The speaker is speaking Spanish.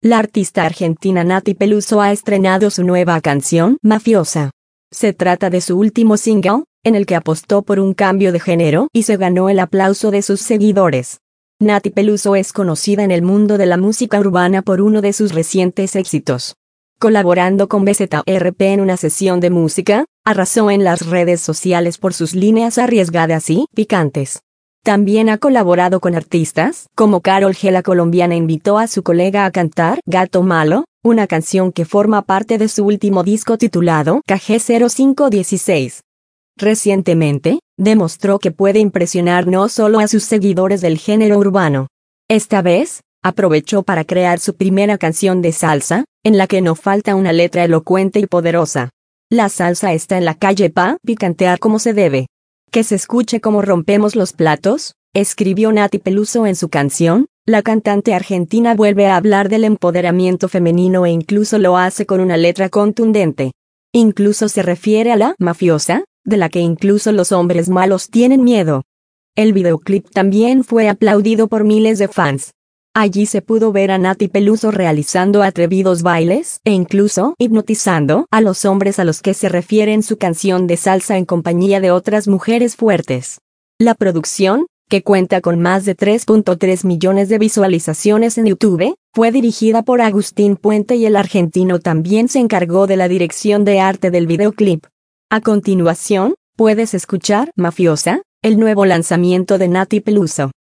La artista argentina Nati Peluso ha estrenado su nueva canción, Mafiosa. Se trata de su último single, en el que apostó por un cambio de género y se ganó el aplauso de sus seguidores. Nati Peluso es conocida en el mundo de la música urbana por uno de sus recientes éxitos. Colaborando con BZRP en una sesión de música, arrasó en las redes sociales por sus líneas arriesgadas y picantes. También ha colaborado con artistas, como Karol G. La colombiana invitó a su colega a cantar Gato Malo, una canción que forma parte de su último disco titulado KG0516. Recientemente, demostró que puede impresionar no solo a sus seguidores del género urbano. Esta vez, aprovechó para crear su primera canción de salsa, en la que no falta una letra elocuente y poderosa. La salsa está en la calle pa' picantear como se debe. Que se escuche como rompemos los platos, escribió Nati Peluso en su canción. La cantante argentina vuelve a hablar del empoderamiento femenino e incluso lo hace con una letra contundente. Incluso se refiere a la mafiosa, de la que incluso los hombres malos tienen miedo. El videoclip también fue aplaudido por miles de fans. Allí se pudo ver a Nati Peluso realizando atrevidos bailes e incluso hipnotizando a los hombres a los que se refiere en su canción de salsa en compañía de otras mujeres fuertes. La producción, que cuenta con más de 3.3 millones de visualizaciones en YouTube, fue dirigida por Agustín Puente y el argentino también se encargó de la dirección de arte del videoclip. A continuación, puedes escuchar Mafiosa, el nuevo lanzamiento de Nati Peluso.